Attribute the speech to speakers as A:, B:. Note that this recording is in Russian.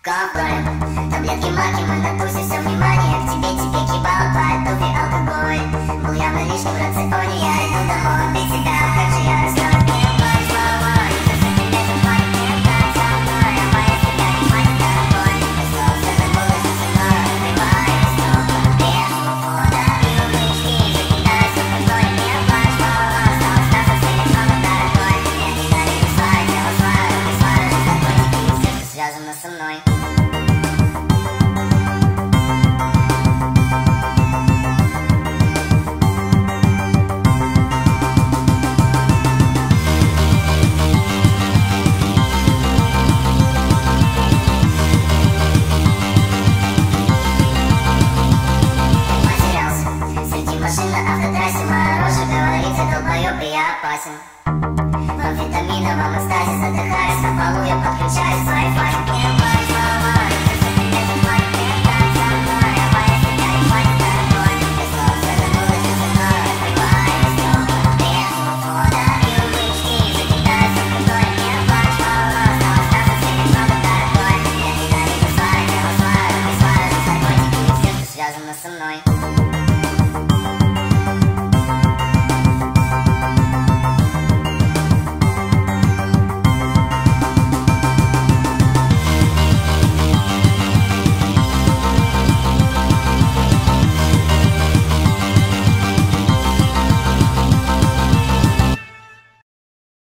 A: Контроль, таблетки маки, мы на тусе, все внимание к тебе кибал, по алкоголь был явно лишним в рационе, я иду домой, без тебя, как же я расстроен. Связано со мной. Потерялся среди машин на автотрассе, моя рожа говорит, я долбоёб и я опасен.